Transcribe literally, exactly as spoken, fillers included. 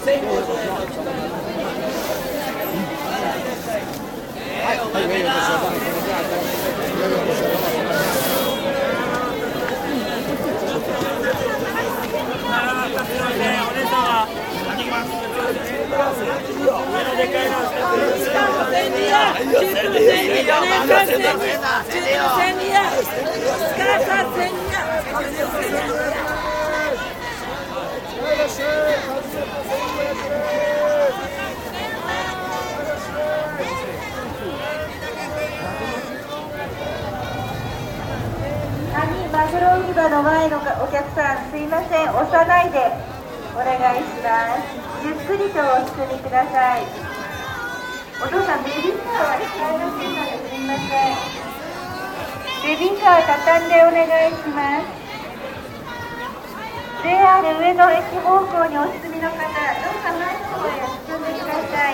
マグロ売り場の前のお客さん、すいません、押さないでお願いします。ゆっくりとお進みください。お父さん、ベビーカーは使えませんのですみません。ベビーカー畳んでお願いします。 ジェイアール 上野駅方向にお進みの方、どうか前の方へ進んでください。